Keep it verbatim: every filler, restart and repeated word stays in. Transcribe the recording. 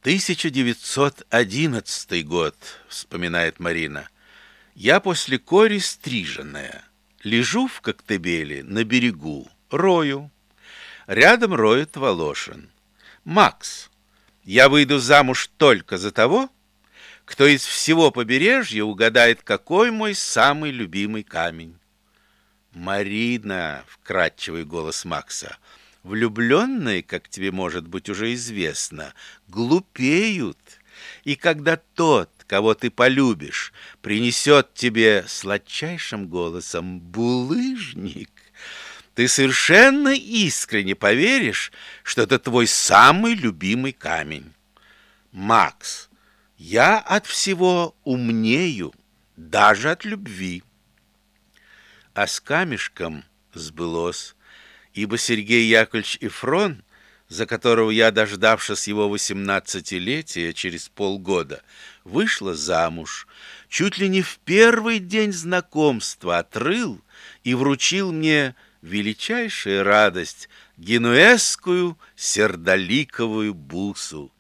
тысяча девятьсот одиннадцатый год, вспоминает Марина. Я после кори стриженная. Лежу в Коктебеле на берегу, рою. Рядом роет Волошин. Макс, я выйду замуж только за того, кто из всего побережья угадает, какой мой самый любимый камень. Марина, вкрадчивый голос Макса, влюбленные, как тебе может быть уже известно, глупеют. И когда тот, кого ты полюбишь, принесет тебе сладчайшим голосом булыжник, ты совершенно искренне поверишь, что это твой самый любимый камень. Макс, я от всего умнею, даже от любви. А с камешком сбылось, ибо Сергей Яковлевич Ифрон, за которого я, дождавшись его восемнадцатилетия через полгода, вышла замуж, чуть ли не в первый день знакомства отрыл и вручил мне величайшая радость генуэзскую сердоликовую бусу.